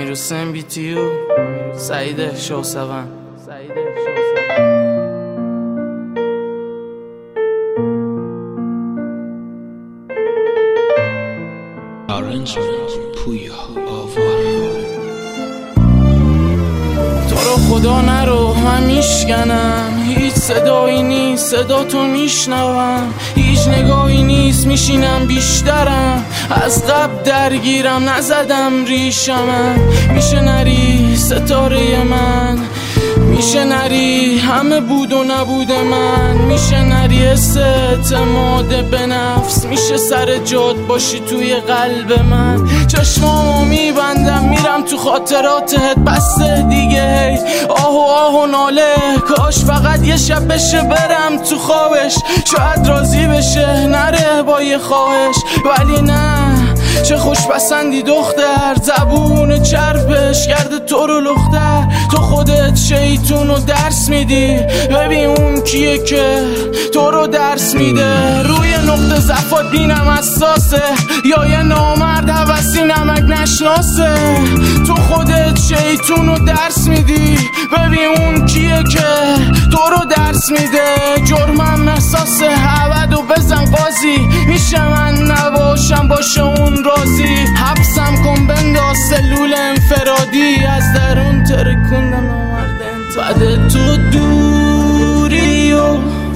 امیر حسین BTU سعید شوسوان. تو رو خدا نرو، من میشکنم، هیچ صدایی نیست، صدا تو میشنوم، هیچ نگاهی نیست، میشینم بیشترم، از قبل درگیرم، نزدم ریشمم. میشه نری ستاره من، میشه نری همه بود و نبود من، میشه نری اعتماد به نفس، میشه سر جات باشی توی قلب من. چشمامو میبندم میرم تو خاطراتت، بسته دیگه هی آه و ناله، کاش فقط یه شب بشه برم تو خوابش، شاید راضی بشه نره با یه خواهش. ولی نه، چه خوش پسندی دختر، زبون چربش کرده تو رو لختر. تو خودت شیطون رو درس میدی، ببین اون کیه که تو رو درس میده. روی نقطه ضعفات بینم اساسه، یا یه نامرد هوسی نمک نشناسه. تو خودت شیطون رو درس میدی، ببین اون کیه که تو رو درس میده. جرمم احساسه، عبد و بزن قاضی، میشه من نباشم باشه اون راضی. حبسم کن بنداز سلول انفرادی، از درون ترکوندم نامرد بعد تو دوری و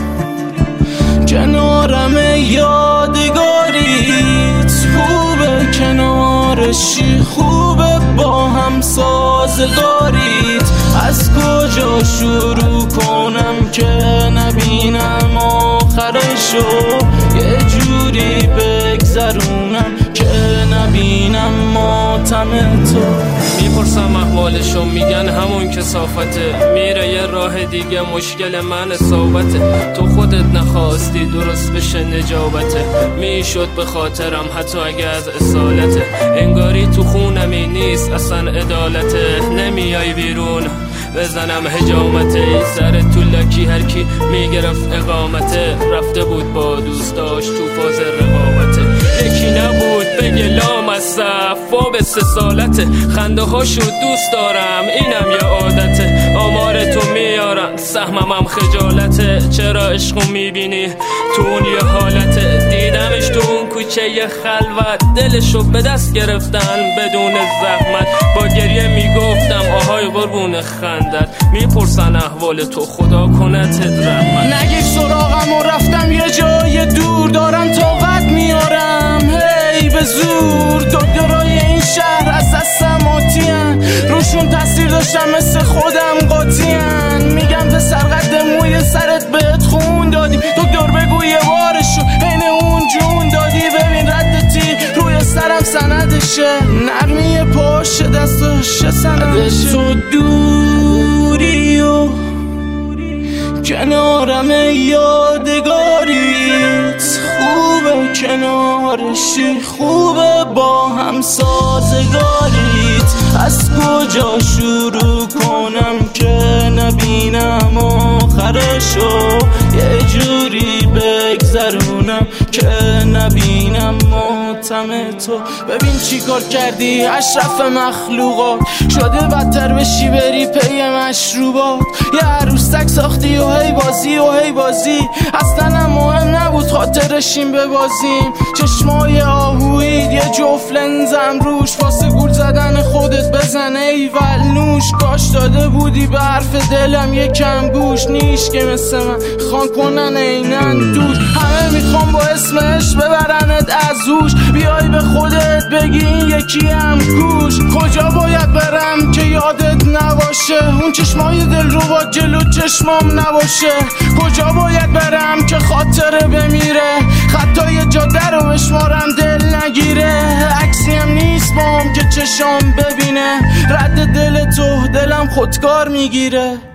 کنارم یادگاریت. خوبه کنارشی، خوبه با هم سازگاریت. از کجا شروع کنم که نبینم آخرشو، یه جوری بگذرونم که نبینم ماتم تو. میپرسم احوالشو، میگن همون کثافته، میره یه راه دیگه، مشکل من اصابته. تو خودت نخواستی درست بشه نجابته، میشد به خاطرم حتی اگه از اصالته. انگاری تو خونمی نیست اصلا عدالته، نمیای بیرون بزنم حجامته. ای سر تو لکی هر کی میگرفت اقامته، رفته بود با دوستاش تو فاز رقابته. یکی نبود بگه لام از صفا به 3 سالته، خنده هاشو دوست دارم اینم یه عادته. آمار تو میارن سهمم هم خجالته، چرا عشقو میبینی تو اون یه حالته. دیدمش تو اون کوچه یه خلوت، دلشو به دست گرفتن بدون زحمت. با گریه میگفتم آهای قربون خندت، میپرسن احوال تو خدا کنت رحمت. نگیر سراغم و رفتم یه جای دور، دارم طاقت میارم هی به زور. دکترای این شهر از دستم آتین، روشون تاثیر داشتم مثل خودم قاطین. میگم پسر قد موی سرت بهت خون دادیم، دکتر بگو یه بارشو عین اون جون دادی. ببین ردتی روی سرم سندشه، نرمی پاش دستاش سندشه. تو دوری و کنارم یادگاریت. خوبه کنارشی، خوبه با هم سازگاریت. از کجا شروع کنم که نبینم آخرشو، یه جوری بگذرونم که نبینم ماتم تو. ببین چی کار کردی اشرف مخلوقات، شده بدتر بشی بری پی مشروبات. یه عروسک ساختی و هی بازی و هی بازی، اصلا هم مهم نبود خاطرشیم ببازیم. چشمای آهویت یه جفت لنزم روش، واسه گول زدن خودت بزن ایول نوش. کاش داده بودی به حرف دلم یکم گوش، نیش که مثل من خان کنن اینن دود. همه میخوام با اسمش ببرنت از هوش، بیای به خودت بگی این یکی هم کوش. کجا باید برم که یادت نباشه، اون چشمای دل رو با جلو چشمام نباشه. کجا باید برم که خاطره بمیره، خطای جاده رو بشمارم دل نگیره. عکسی هم نیست بام که چشام ببینه، رد دل تو دلم خودکار میگیره.